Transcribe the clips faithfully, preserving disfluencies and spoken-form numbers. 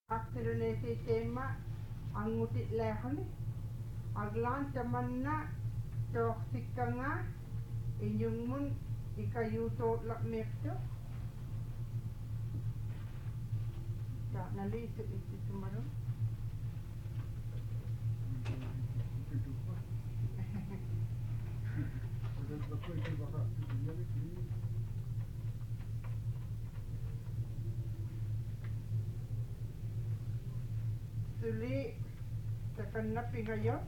Aktilunesi tema angutit lehani aglan tamanna toxikanga inyungmun ikayuto lakmekto ta nali itu itu sumaru Suli takanna pingayo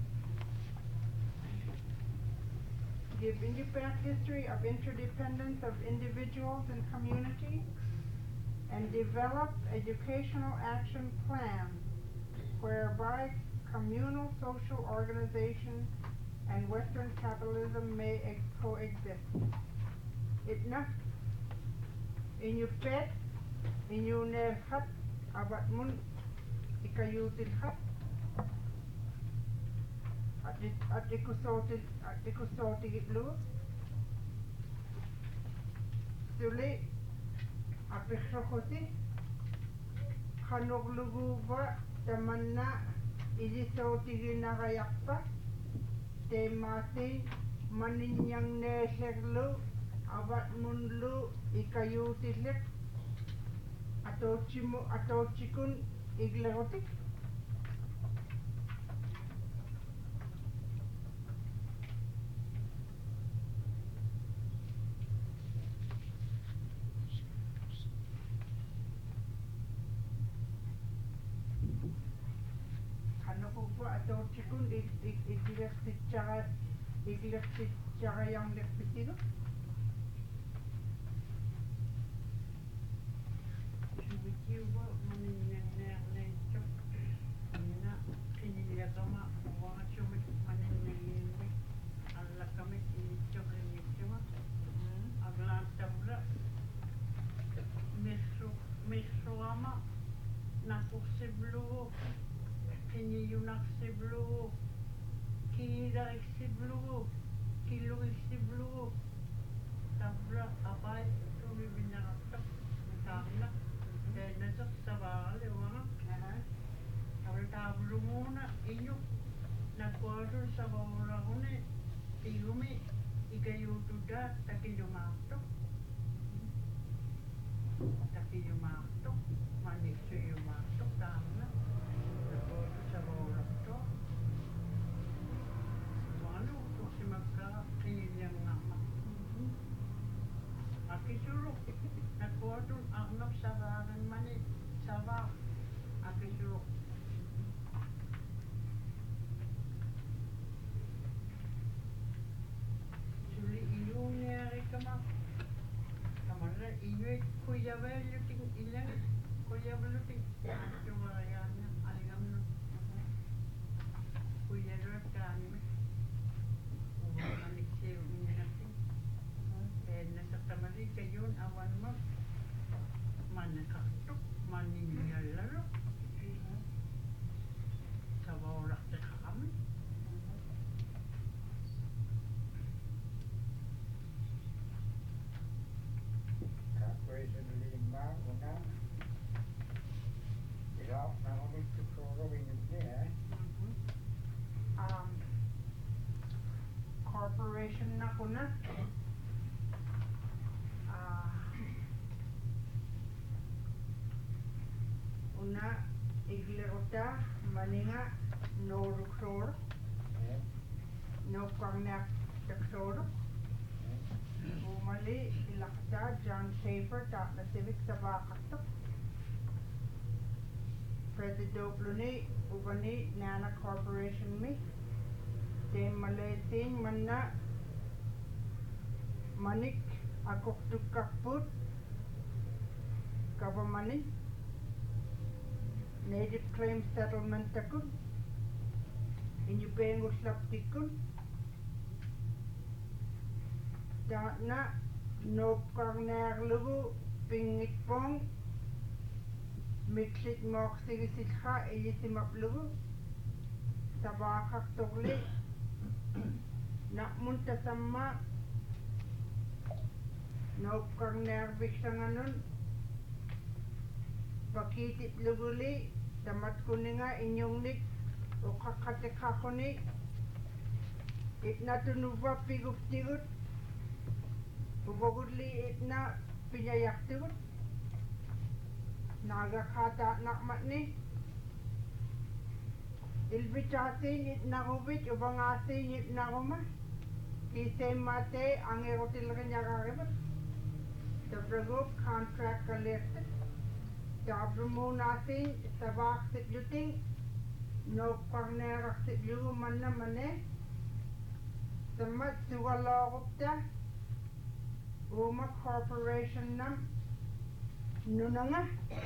give independent history of interdependence of individuals and community and develop educational action plans whereby communal social organization and Western capitalism may ex- coexist. Itna inyupet inyunerhat abatmun ikayutilhat at ikusotil at ikusotigitlu suli apikrokosi kanogluguba tamanna ilisotiginagayakpa temati maninyang neserlu abatmunlu ikayutilik atochimu atochikun iglerotik kanogluguba atochikun iglersitchaga iglersitchagayang lerpitigo Kiwa maninyangnerlenchok ina kinilakama wachumit maninyangni allakamit inichok inichuma aglantabra misru misruama nakursiblu kiniyunaksiblu kiiraksiblu kiluiksiblu tabra apai tumibinaraptak taamna Nasa sabale wana Abra tablumuna inyo Nakuadur sabawara hune Tigumi Ikayutuda takilumato Takilumato Maniksu yumato Tamna Nakuadur sabawara to Wanu Tusimaka Kinilyang nama Akisuru Nakuadur Agnap sabaran mani Sabah Akisuru Suli iyungeri kama Kamara iyuit kuyaveluting ilang Kuyaveluting Tuwarayana aligamno Kuyarat kanime Uwamanik siya minanating Eh nasakamari kayon awan mo Manakaktok, maninyalaro Sabawarak na kami Kakwesin lima una Ilap na ulit tuturo winit niya um corporation na kuna ah una iglerota maninga no rukror no kwangnak takror umali ilakta John Schaefer ta na civic sabakatok President Bluni ubani nana corporation mi te maletin manna manik akok tukakput government Native Claim Settlement takun inyupengus laptikun ta na nopkarner lugu pingitpong miksit moksigisilha iyisimak lugu tabakak togli nakmun tasamma nopkarner biksanganun pakitip luguli tamat kuninga inyungnik ukakate kakoni itna tunuva pigup tigut ubogudli itna pinyayak tigut naga kata nakmatni ilbichasin itna gubit ubangasin itna guma kisay mate angerotil kanyagaribat tabragop contract collected tabrumunasin sabak sitluting no parnerak sitlu manna mane tamat sugalogupta Uma Corporation nam nunanga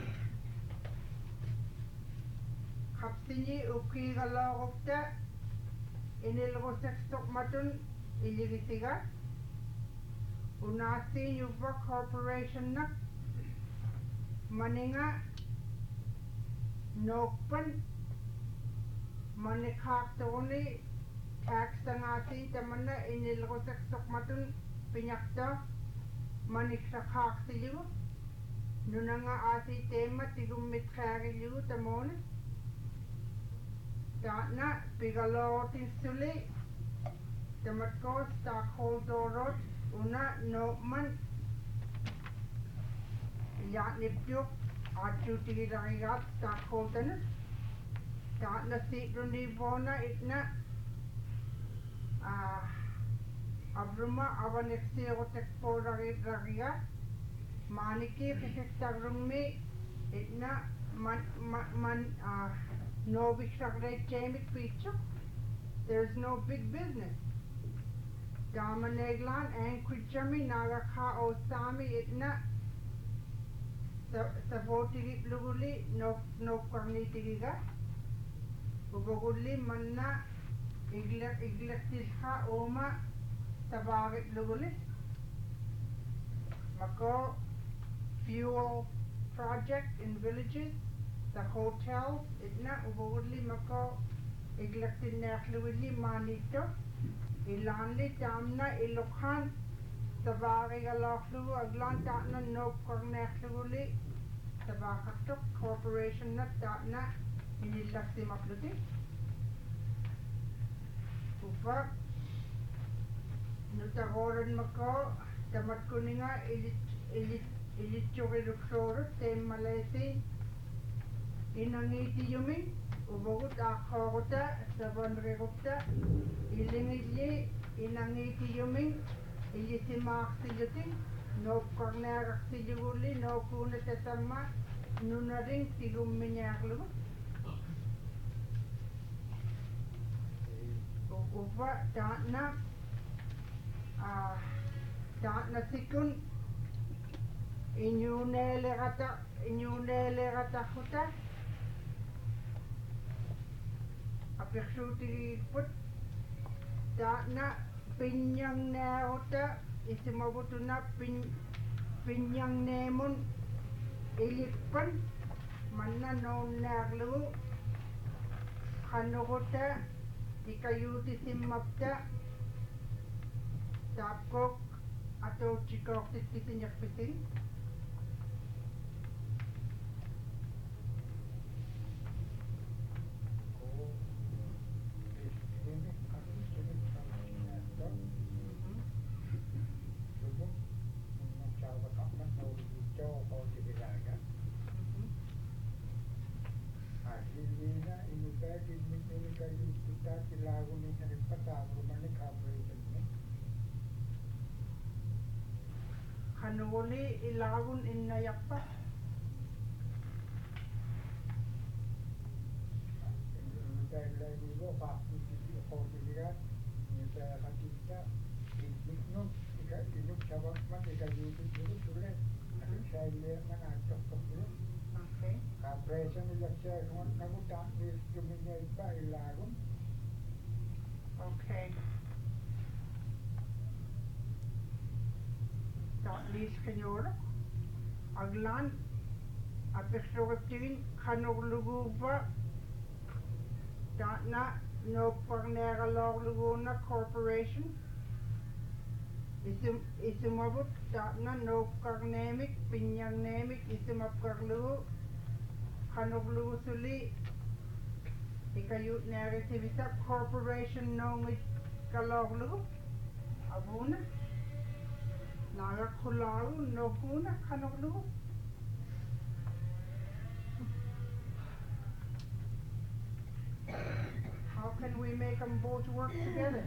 kapsini uki galogupta inilgosek stokmatun iligisiga unasi Uva Corporation nak maninga nokpan manikak toni tax tangasi tamana inilgosek stokmatun pinyakta manikakak siliu nunanga asi tema tigum mitkari liu tamone Tana pigalotin suli tamatko stockholder una nokman yaknipjuk atutirigat stockholder Tana sikrundi bona itna ah Abruma avanexi otek porari ragia maniki fisektarumi itna man man, man uh, no bishagre chemik pichu there's no big business Damaneglan and Kuchami Nagaka Osami itna Savoti Luguli no no Karnitiga Uboguli Manna Iglek Iglektisha Oma Tabarit Luguli Mako fuel project in villages the hotels itna ubogli mako iglektin nakhluili manito ilanli tamna ilokhan tabari galaklu aglan tatna no kornakhluili tabakatok corporation na tatna inilakti makluti upa nutagoran mako tamat kuninga ilit ilit ilit chokiruksorut tem malesi inangiti yumi ubogut akhogota sabanregota ilingili inangiti yumi ilisimak silutin no kornerak siluguli no kuna tasama nunaring tigum minyaklu upa taatna ah taatna sikun inyunele gata inyunele gata khuta apeksuti put taatna pinyang na uta isimabutuna pin pinyang nemun ilikpan manna non naglu khanuguta ikayuti simmapta tapkok atau chikok tititinyak piting Kanuli ilagun inayakpa Okay. Okay. At least kanyor aglan apesrogatin kanogluguva tatna no parnegaloglugu corporation isim isimabut tatna no karnemik pinyang nemik isimapkarlugu Kanuglusuli ikayut narrativisa corporation nongi kaloglu abuna naga kularu nokuna kanuglu. How can we make them both work together?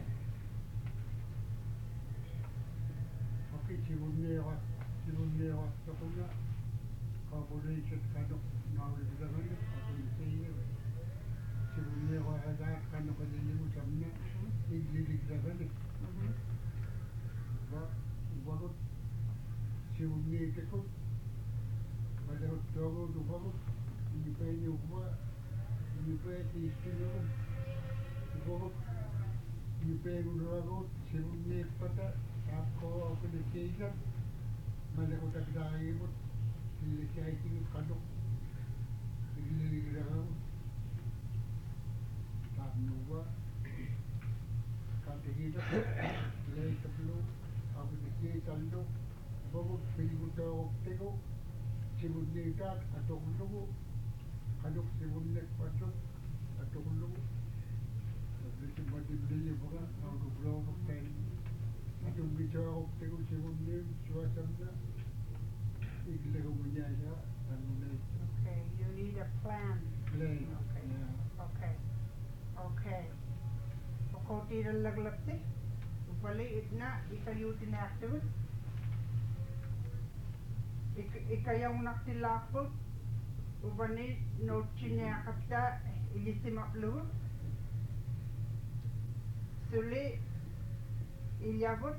Okay, sivunnewa sivunnewa takunya corporation kanok naulidamani akuntiye sivunnewa hada kanok nilimu samna igligdamani ba bagot sivunne tekut bagot togo dubagot independent ukma independent istilo dubagot independent dubagot sivunne pata आपको अपने केजन मैंने को तक दाएं वो लेके आई थी खानो इल्ली लिख रहा हूँ ताप नुवा कांटे की तक ले तब लो अपने केजन लो वो फिल्म तो ओके को सिमुन्ने का अटोक लो खानो सिमुन्ने पचो अटोक लो लेकिन मध्य प्रदेश बोला और गुप्रो को पहले Yung video ako tego segundo suasana iglego munyaya ano na ito. Okay, you need a plan. Plan. Okay. Yeah. Okay. Okay. Pakoti rin laglapti. Upali itna ikayutin activist. Ik ikayang naktilakot. Upani notchinya kapta ilisimaplu. Suli ilyabut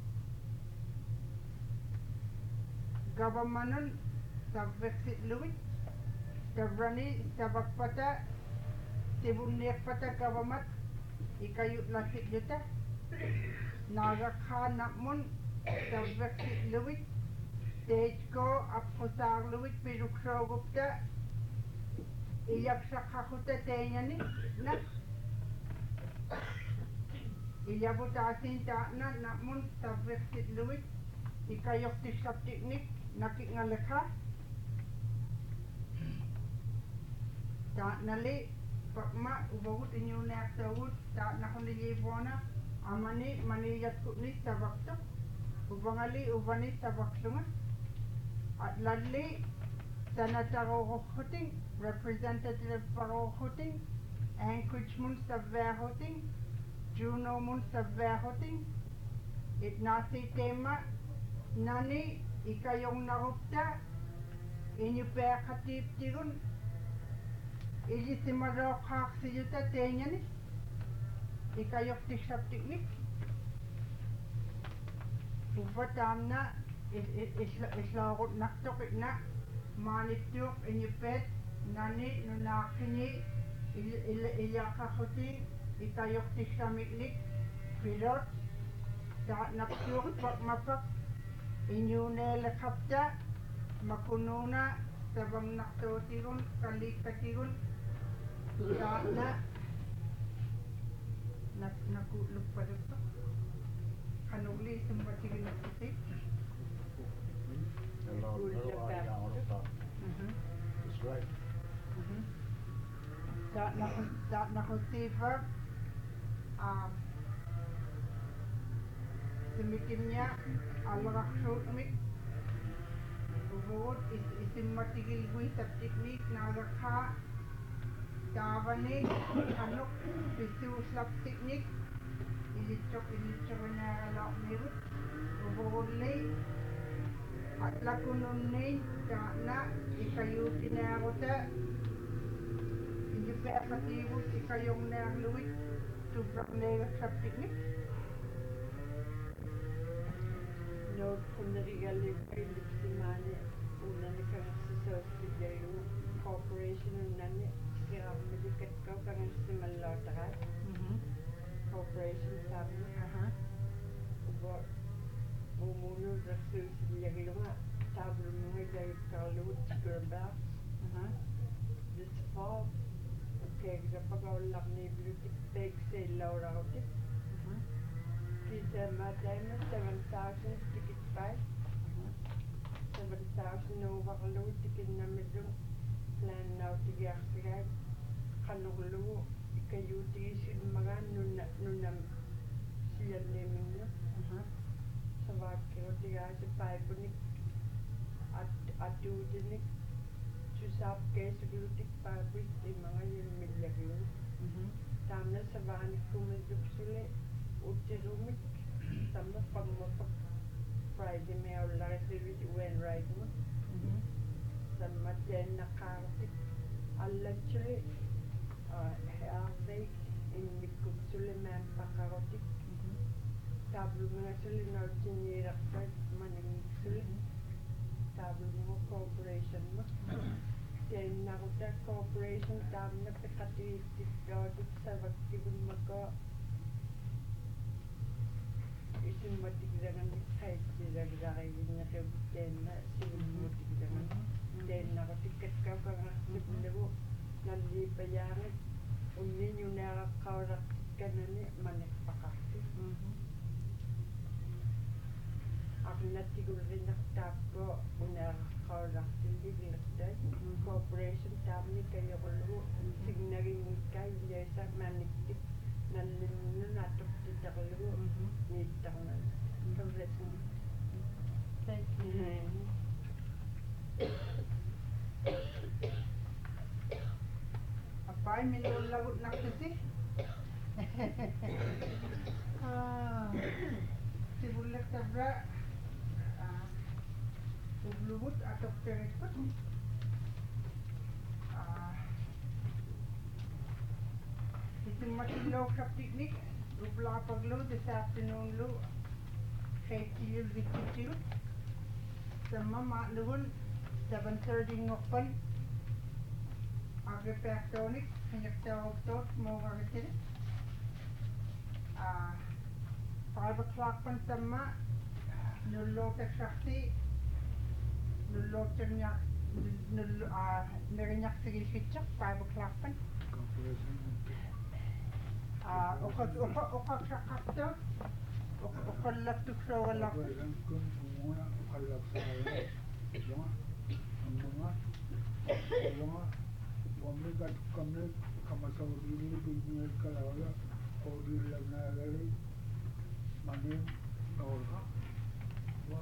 governmental subvexit luit tabrani tabakpata tibunniakpata government ikayut lakit juta nagakha namun subvexit luit stage ko apusar luit pirukso gupta iyaksakhakuta tenyani na ilyabut asin ta na namun subvexit luit ikayok tisap teknik nakik ngalekha ta nali pakma ubagut inyune aktawut ta nakuni yibona amani mani yatkutni sabakto ubangali ubani sabaktunga at ladli senator rohoting representative rohoting Anchorage mun sabvahoting Juno mun sabvahoting itnasi tema nani ikayong narupta inyo pa katip tigun ili simarok hak siyuta tenyani ikayok tisap tiknik upatam na islagot naktok na manityok inyo pet nani nunakini ilakakuti ikayok tisamiklik pilot ta naktyok pakmapak inyune lekapta makununa sabang naktotigun kalikatigun na nak nakuluk pa dito kanugli sumbatigin nakutik Hello, hello, I down top. That's right. da nakut da nakutifa um semitimnya alraksutmik ubod is isimmatigil gui sa teknik nagakha tavani kanok pisuslap teknik ilichok ilichok na alak mirut ubod lay at lakunun ni na ikayutin na ako ta hindi pa akatibot ikayong nagluwit tubrak na sa teknik. No, kunarigali simane unani kang subsidiary corporation unani kaya medikat ko kang simalotara corporation sabi Aha. ubo umuno sa subsidiary nga sabi mo ay kalu tigurba Aha. this fall okay sa pag-ulak ni Bluetooth bag sa Laura Hotik Aha. kita matay seven thousand ticket price seven thousand over low ticket na medyo plan now tigiarsigaat qannerlugu ikayuutigisilmagaan nunna nunnam sianniminnu savaakkerutigaasi paipunik at atuutinik susaapkeesugulutik paapuit imangayulmillagiu taamna savaanikkumituksule uttirumik tamma pammapak Friday meaullarisivit uenraitmu samma teennaqaartik allatchuli haarveik immikkuksule maampaqarutik taablumingasuli nautsinniiraqpait maningmiksuli taablumungu corporation ma teennaruta corporation taamna piqatiittikkaatut savakkivunmako isimmatikilaganik qaitsilagilariginneqib teenna sivulmuutikilagan teennarutikkatkaukangartipnagu nalliipayaangit unniñuneaqaqqaulaqtikkanani maniqpaqarti aqnattigulrinertaappo uneaqaqqaulaqtilligilertai corporation taamni kayoqullugu signagingikkai ileisa maaniktik nallinnun atoqtitaqlugu niittarnan kavretun Thank you. Apai minun lagut nak sisi. Ah, si bulak tabra ah ublubut atau terikut. Ah, itu mati lo kap piknik. Ubla paglo this afternoon lo. Kaitil vikitil. Sama mak nuhun seven thirty ngopan. Agak pektonik, banyak jawab mau berkecil. Ah, five o'clock pun sama nullo tersakti, nullo ternya, nullo ah nerinyak segi kicak five o'clock pun. Ah, okat okat okat sakakto, okat latuk sawalak. Omega kamne kamasawdini bigni kalawla odi lagnagari mane orga wa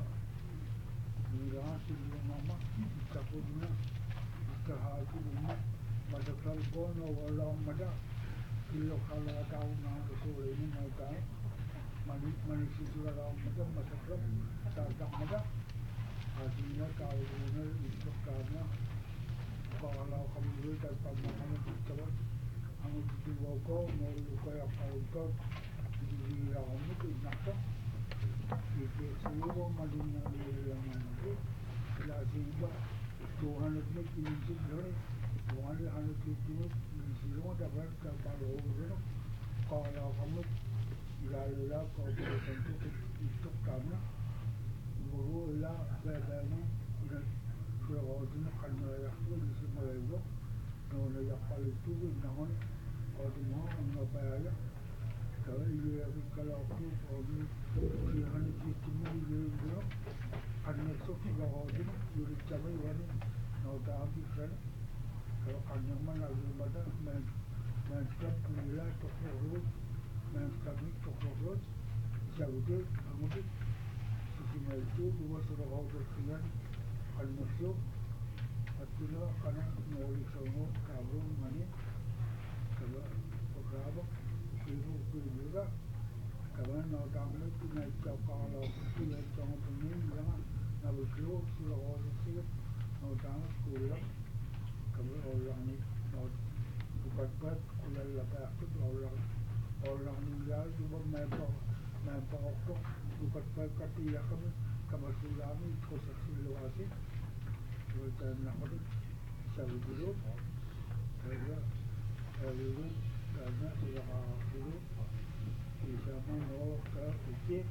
nira silu mama tapuna tahaju mama madakal kono wala mada kilo kala tauna sore ni mata mani mani sisura mada masakram sarta mada adina tauna istokana kalau kamu dulu tanpa kamu coba kamu di bawah mau lupa yang paling top di dalam itu naksa itu semua madinah yang mana kalau sehingga Tuhan itu pinjam dari Tuhan itu hanya pinjam di semua dapat dapat orang kalau kamu lalu kau bersentuh itu karena baru lah bagaimana kalau itu kan mereka itu di Malaysia, kalau mereka paling tua, namun kalau itu mau apa ya? Kalau ini kalau aku kalau ini hanya itu ini itu, kan masuk kalau itu jadi cabai ini, nah tak habis kan? Kalau kan yang mana lagi mana main main stop nilai tokok main stop ni tokok jauh kamu tu semua itu dua suruh orang sekian al-masuk atila kana mawli sawo kabung mani kala pagabo ibu kuliga kawan na tamle tuna ikapala tuna tama tuni lama na buklo sula oro sila na tama kula kamu orang ni na bukat buat kula lapa aku orang orang meninggal cuma mempa mempa aku bukat buat kati ya kamu kamu sulami kosa siluasi kita nak beri satu dulu, kerja dulu kerja sudah dulu, kita mau ke uji,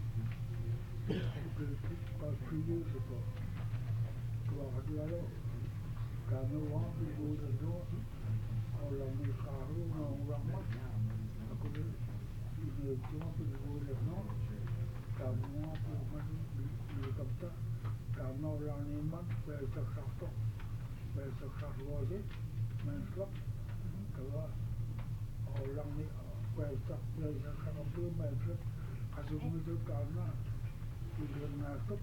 kritik kalkulu itu, kalau ada lalu kami orang ibu itu orang ni karu orang mak, aku ini cuma ibu itu, kamu apa macam di kapta. Karena orang iman saya cakap Besok Sarwasi, Menslop, kalau orang ni besok besok kalau belum Menslop, kasih muncul karena tujuan nasib,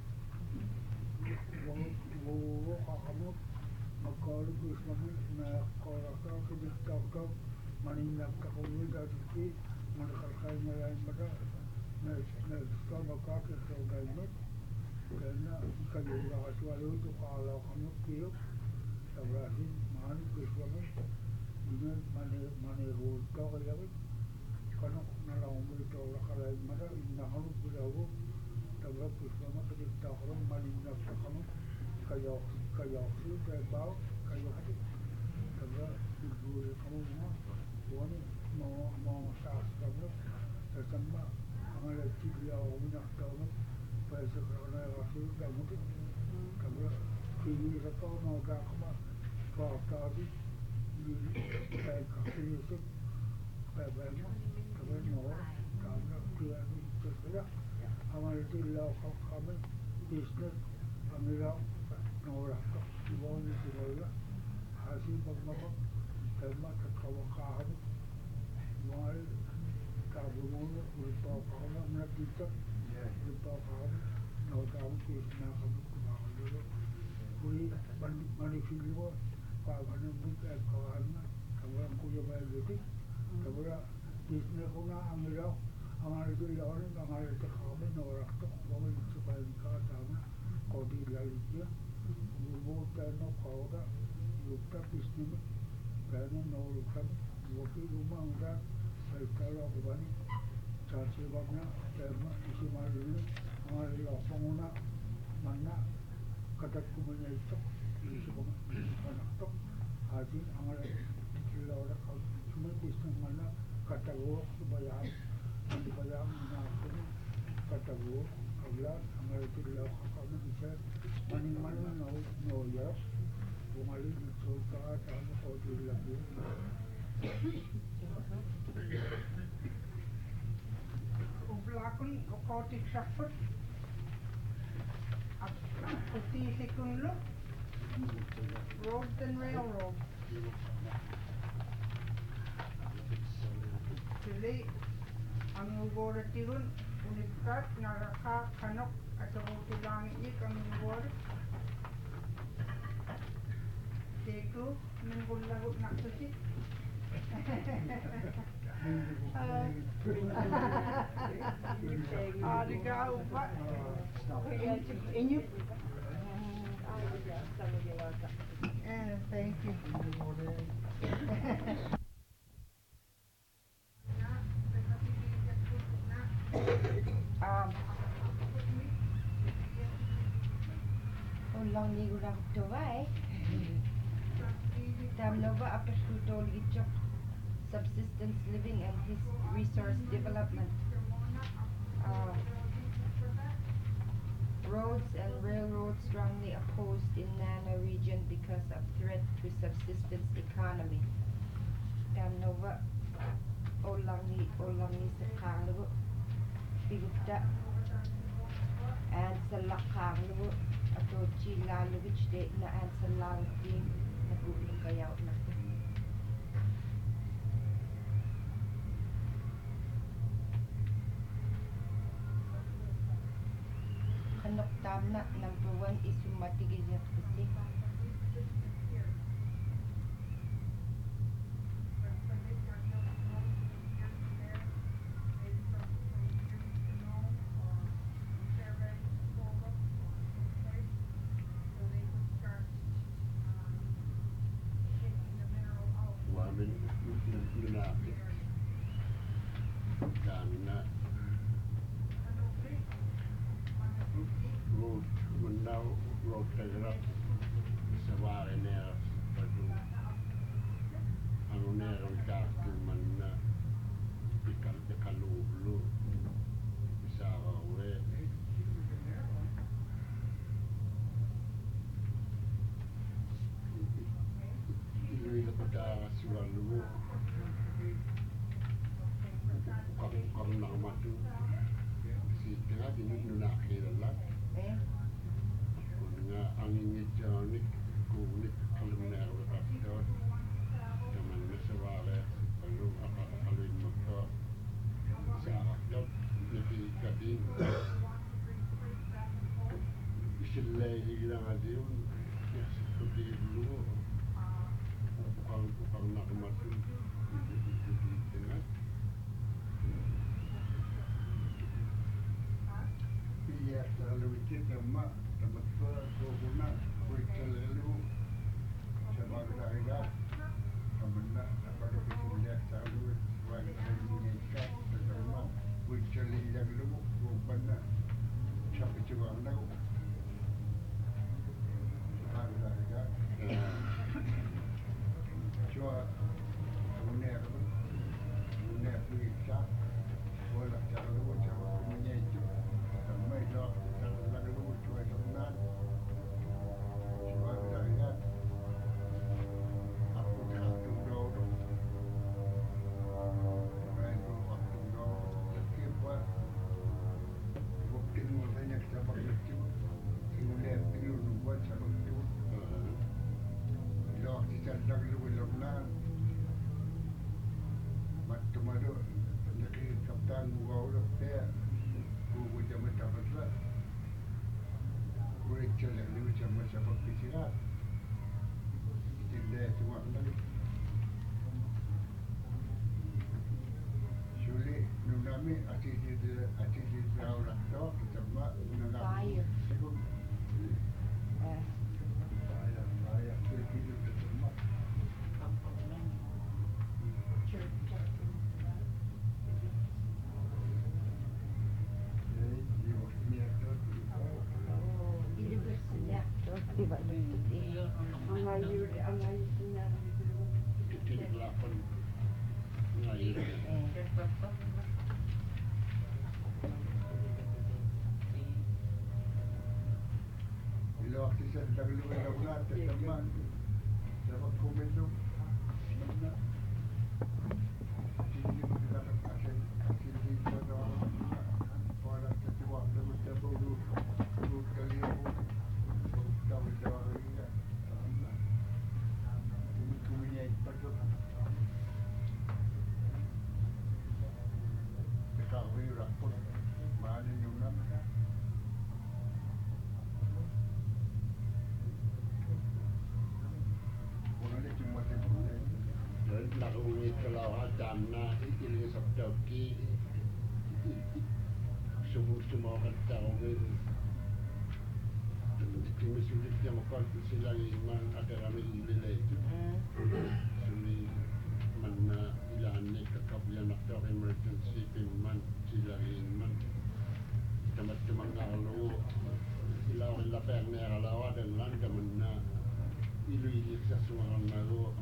wo wo kamu makalu Islami nak kalau kau kita tahu maninak kau ni dah jadi mana kalau yang mana nak nak sama kau kita dah mat, kerana kalau orang tua itu kalau kamu kio Tabrasin mahal Islami ini mana mana rule kau kalau kalau nalar itu orang kalau mana ini harus berlaku Tabrak Islami kita tahu maninak kamu kayak kayak itu terbau kayak itu tabrak ibu kamu semua tuan mau mau sahas tabrak terutama amal dia orang tahu pasal kerana rasul kamu tu tabrak kini satu mau dah kamu kau tadi di kayak kasih itu kayak mana tabrak mau tabrak dia itu saja amal dia kamu bisnes ambil orang tak iwan itu orang hasil bagaimana terima terkawakan iwan tabungan berupa kawan nak kita berupa kawan nak kawan kita nak kawan kawan dulu beri mani filmu kawan bukan kawan kawan kuya bayar itu kawan bisnes kuna ambil amal itu orang amal itu kawan orang tak kawan supaya dikatakan kau di lalu Bukan nak kau dah lupa bisnis, kerana nak lupa waktu rumah dah kalau aku bani cari sebabnya kerana isi malu ni amal lapang nak mana kata kumanya itu isi anak tu haji amal kalau ada kau cuma bisnis mana kata gua bayar nanti bayar mana kata gua kalau amal itu lalu kau nak bisa Maning-maning no no ya, bumalik itu tak ada kau di lagi. Ubelakun kau tidak dapat, apa sih sekun lo? Roads and railroad. Jadi, ang ubora tirun unikat naraka kanok atau tulang ini kami buat, seku menggul lagu nak suci. Ada apa? Ini. Eh, thank you. Um. Ulang ni gurang tu baik. Tam nova apa skutol gicok subsistence living and his resource development. Uh, roads and railroads strongly opposed in Nana region because of threat to subsistence economy. Tam nova ulang ni ulang ni sekarang lu bigta and selakang lu atau cila lebih cedek na an selang di nak kaya nak kanok tam na number one is matigil yang kasi Lunaki karena road menau road tergerak sewari nera baju anu nera kaki mana ikan ikan lu bisa we ini kepada suara lu kalau nak matu si tengah ini lunaki lah eh dengan angin hijau ni kulit preliminära rapporter kan man svara kalau apa kalau maka saat lebih kadin istilah yang ada ya seperti dulu bukan bukan nak masuk di tengah iya selalu itu sama sama guna kulit selalu sama kita Kamena apa kemudian selalu sebagai mengingat terutama kulit yang dulu bukan sampai juga anda ada ya cuma kemudian kemudian kita boleh selalu sama kemudian itu sama itu selalu cuma senang cuma kita Fire. Eh. Di mana itu? Angayu, angayu sinar. Titik delapan ngair. Bila waktu saya dahulu benar-benar teman sama komentum mana sini kita akan akan di sana orang ketua dengan tahu dulu kali aku tahu tahu ini ini punya itu kami rapor mana nyunam lakukan kalau ada na ini seperti semua semua kata orang ini sulit yang makan sila iman ada ramai ilai itu sini mana ilan ni kekabian nak emergency iman sila iman teman-teman kalau ilau lapar ni kalau ada langkah mana ilu ilu sesuatu malu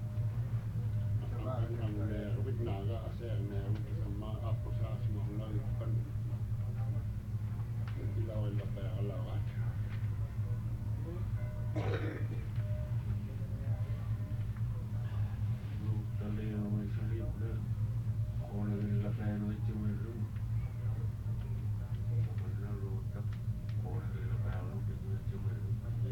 ang wit naga asa ang sama ako sa semua kan ilaw ila pa alaw lu tali ang salib na ko na nila pa no itiwelo wala lu tak ko na nila pa no itiwelo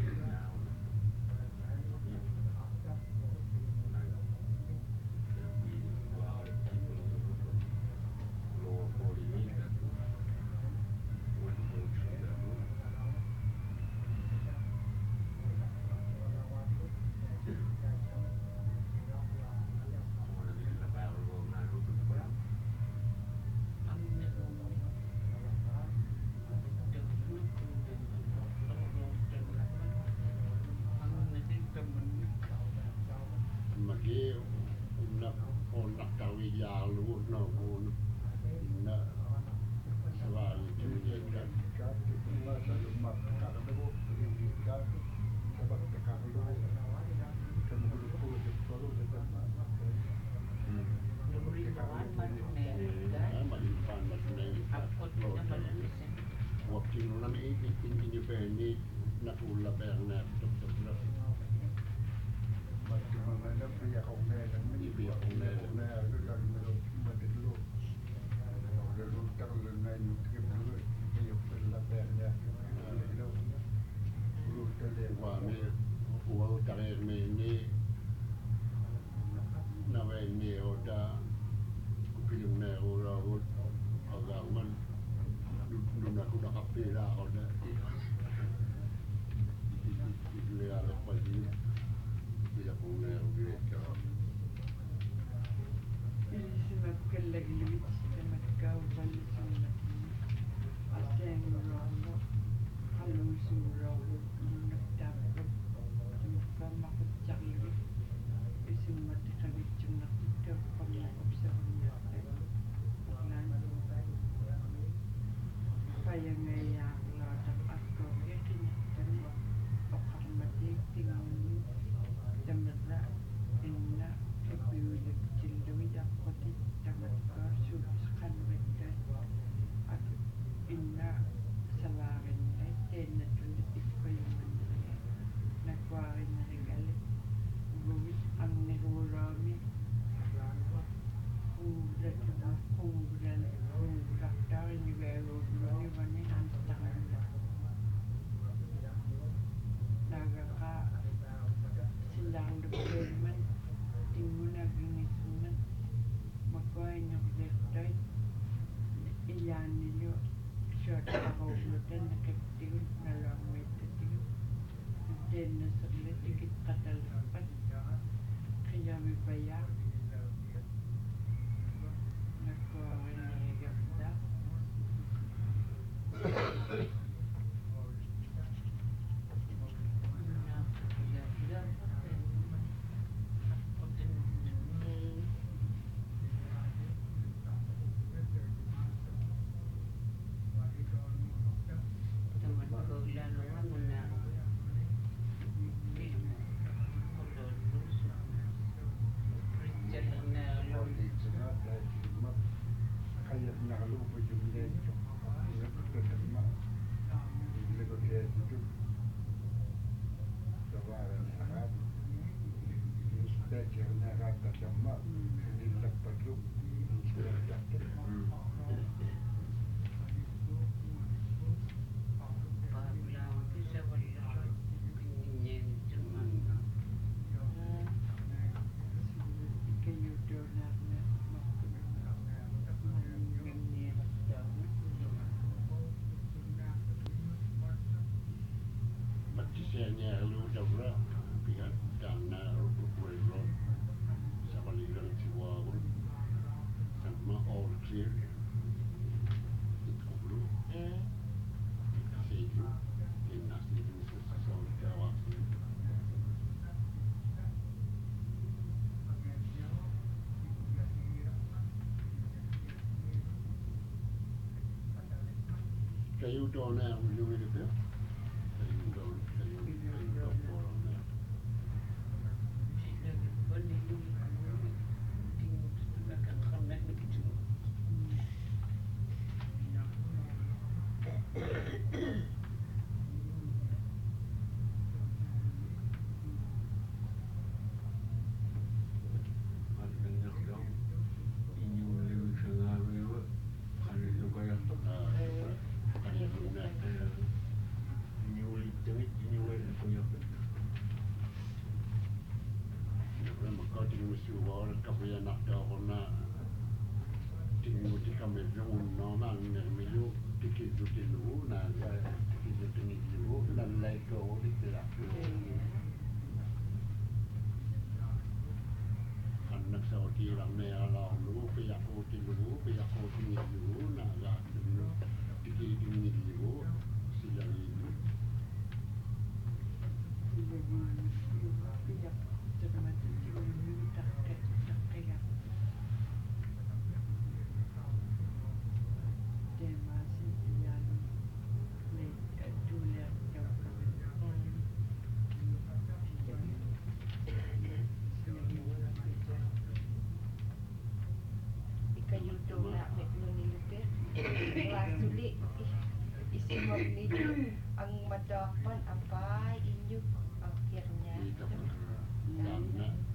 magi una ona kawia lu no un na sawal itu kan kan itu masa lumat kalau dulu ini kan sebab tekan dulu kan dulu dulu dulu dekat waktu nunam ini ini ini nak ulah bernak dokter macam mana pria kongnya dan pria kongnya kongnya itu kan menurut mati dulu dulu terlalu nyuci dulu dia berlapar ya dulu dulu terlalu wah ni wah terlalu oda kupilong na ura agangan nung ako nakapila ako na ilegal pa din bila kong na yung direkta Isimat kalaglit sa magkawal sa natin aseng rolo halusong rolo nung nagtapos yung pamakot sa kilit isimat kalit yung nakita pamakot sa kanya kaya ngayon lahat ako yakin kami pakarmatik tingin damala inna kapiulit sildoy ako di damat ka subskan wagkat at inna salarin na tena tulit ko yung manila nagwarin na regalit gawit ang nirurami kung ulan kung ulan kung ulan ni Vero Glory wani ang tangan nagaka silang development tingin na ginisunan magkaya ng leftay iyan ninyo short ako ulan nakagtingin na lang may tatingin then nasalit ikit katalapan kaya may bayak nagkaya na regapda kaya nakalupod yung lecho nakakatama hindi ko kaya dito tawaran sa kat inspector nakakatama hindi nagpaglup inspector Matisnya lu udah berapa? Pihak dana rupiah sa kanilang siwawon sama all clear itu bro kasi itu dinas itu sa Jawa kayu dona yang lu itu ya kayu dona kayu kayu dona kapaya nak tahu na tinggal di kamera pun normal ni melu tikit tu tilu na tikit tu tinggi tilu dan lain kau di tidak anak saudi orang ni alau lu pihak kau tilu pihak kau tinggi tilu na lah tikit tinggi tilu siang itu ang madakman apa inyo akhirnya dam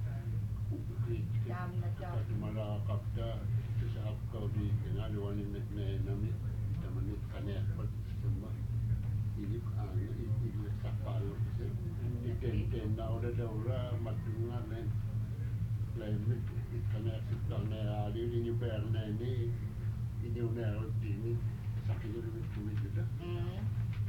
na dam mara kapta sa kau di kenal ni ne nami teman kanya semua ini ang ini kapal itu ten ten na ora ora matungan nen Leivit itkaneet sitten ne aaliin jo perään niin ini on näytettiin niin sakin jo nyt tuli sitä. Mm.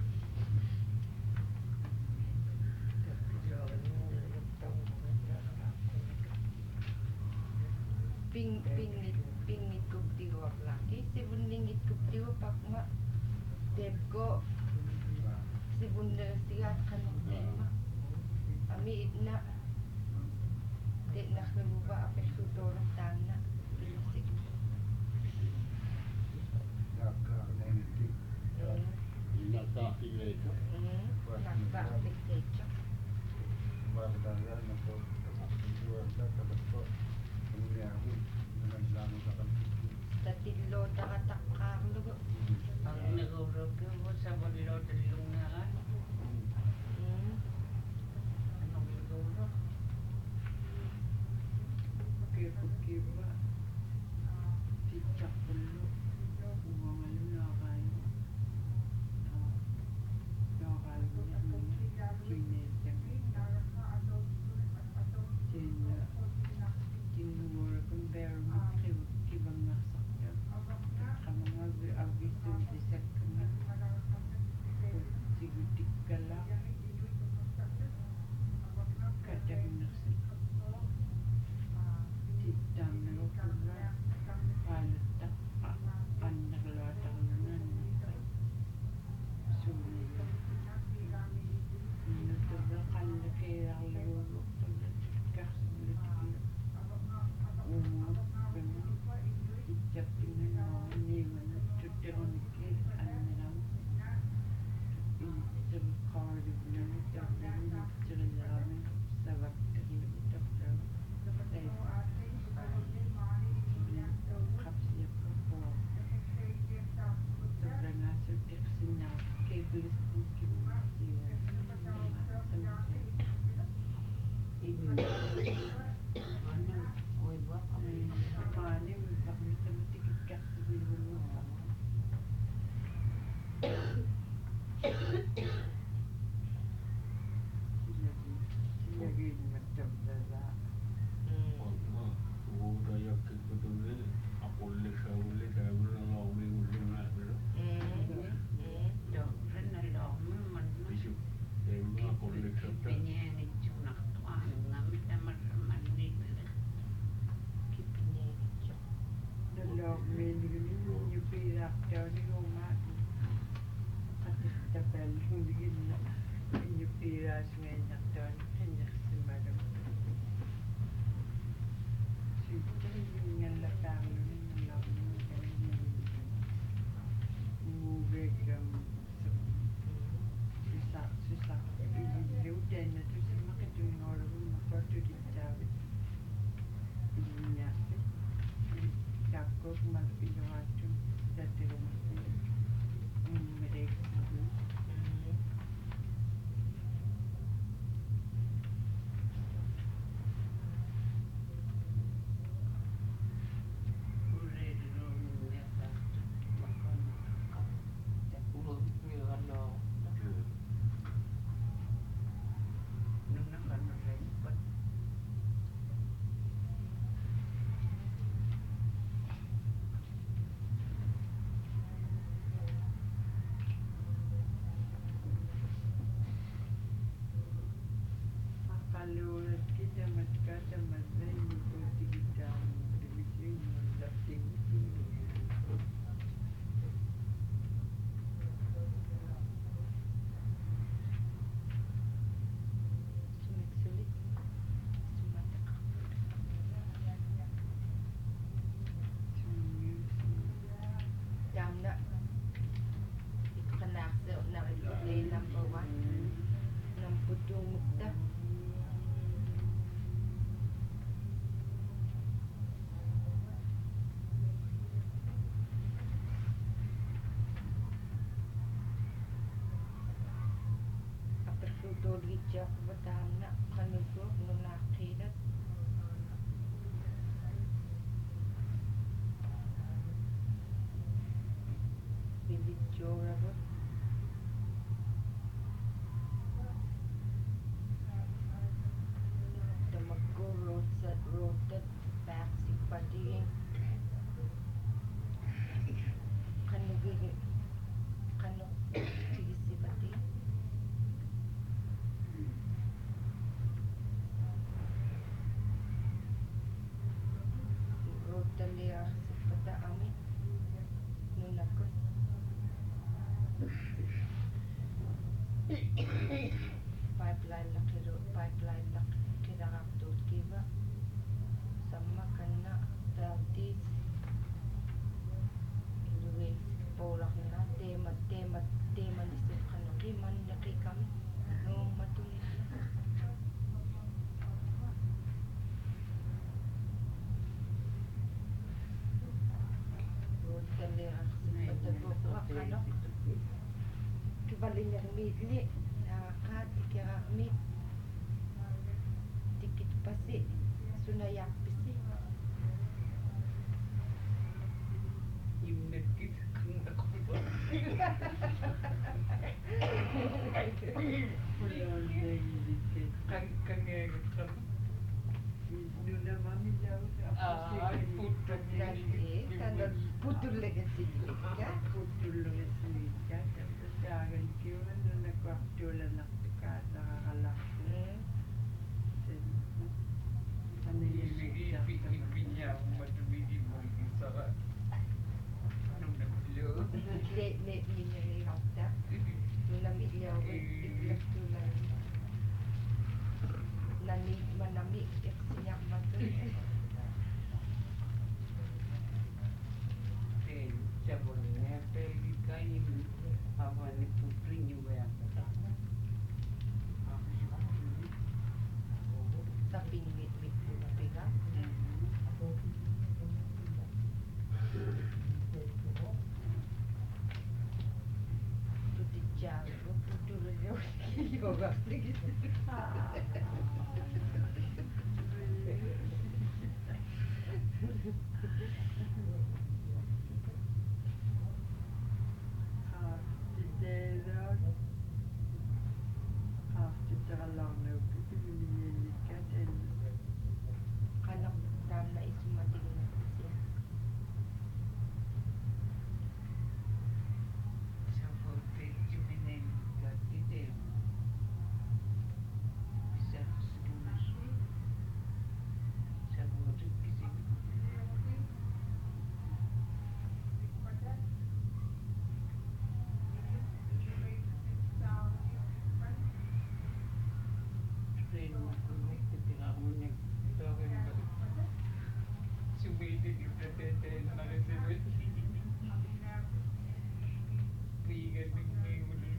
Ping pingit pingit kuptiwa laki sibun lingit kuptiwa pakma debko sibun siat kanong tema ami itna de nakluba apeksutor tangna ilusik Jakkaa lennettiin. Minä tahti leikkaa. nakka tektecha Vartaan jännä polttamassa. Juontaa katsoo. Minä kun minä saanut takaisin. tatillo takatakkarlu Ang nagurog mo sa balilo talungan. mm Anong nagurog? Kipa-kipa. Tiyak pulo. Uwangan yung nakayo. Nakayo niya. Kinetang. Tina. Tinumura kong bear mo. Kibang nasakyan. Kami nga abisun isat kami. Sigutik ka lang. Kadang nasik. Titang nalukula. Palatak. Anak latang nanan. Sulit. Nutura kalaki ang luluk. Kasulit kilo. Umut kami. Ijak tingin mo. Iniwan. Tutirun kil. Aniram. Itir karib na nito. Itir namin. Sa bakter nito. Kapsiya ko po. Sobrang nasa tiksin na. Cables din kimasiya. Ano? Uy, ba? Paano? Bakit sa matikit ka sa bilulong pa? Silagin matabdala. Udah yakin betulnya apolle saule saule laumi uling na pero Dobra na lang man. bisu tema apolle sabta Pinyanig yung nakatuan namin na maramanig. kipinyecho Dalawang menig yun yung pirak daw ni Roma. Katis tapal yung bigin na yung piras ngayon daw ni kanya si Madam. Sige, yung nga latang yun yung lang yung ganyan. Umuwi kang susak susak. Iliw din na ito si makituloy nga rin mapatuloy David. Ilinya. Takot mag-ilawato sa tirumasi. Umirik. Nung nakanulay. Makalulat kita matkata mazay ni Koti kita televisi lapting sulit-sulit sumatak damna ikanaksa na ilay number one ng putong mukta apeksutor gitya badamna kanugo no nakilat Pilitjo rabot Damagko road sa road Padiging kanugigi kanu tigisi pati rotalia sipata ami nunakot pipeline la kiro pipeline la kira to kiba sama kana daltis iluwe porak na tema tema tema nisip kanu kiman yaki kami no matunin rotalia sipata bukwa kanu kibalin yang midli nakat ikira mid dikit pasi sunayak pisi Immet git kında kurban. Ulan ne gitti. Kan kan kan. Nuna mami jauh. Ay puto nanti kana putul lagi sini ya Putul lang silika. Tapos dagan kiwan nuna kwaktulan na tukat nakakalak. Ano yung Pinya matubigi mo isara. Anong nabilo? le le linya ni hakta nuna milya ko iglak tulan nani manami eksinyak matun Eh, sabonnya pergi kain apa ni putri juga yang pertama. saping mit mit piga tuti jago putul yo yoga lagi Ah, det är ah, det är långt nu. Det är ju lika till. kanak tam na isumating na siya Sabon pergi main lagi deh. Bisa sedunas. Sabon tu bisa. Train aku ketika aku naik train baru. Sumili kita tete na nagsibi. Pigan bigni ulo.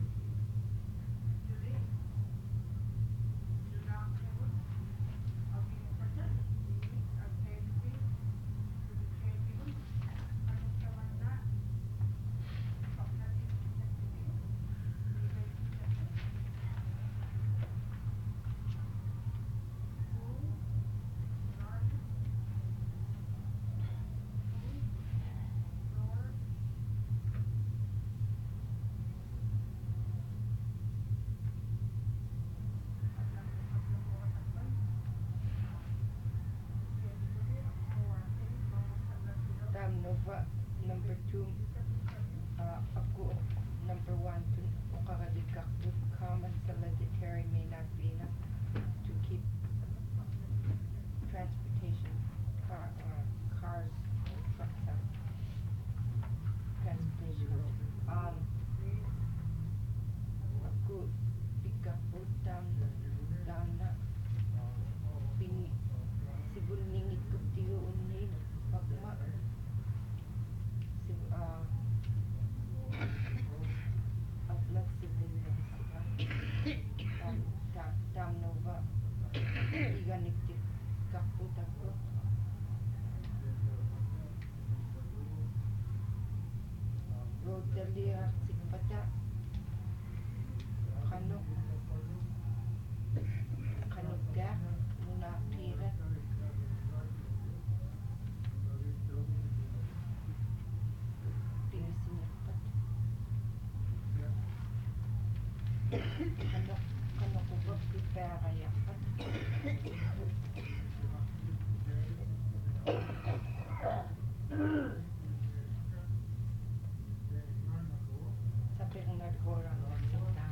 tam nova number two uh, ako number one to ukakalikak with common solitary may not be enough to keep transportation car, uh, cars trucks out transportation um ako pick up po tam tam na pin sibul ningit ko tiyo unil pagma sib ah atlas sibul na tam tam tam nova iganik tik kapo tako Rodalia sikpata kanok kanokga muna kirat pinisinyapat kanok kanok ubab prepare yapat Att kolla någon sånt där.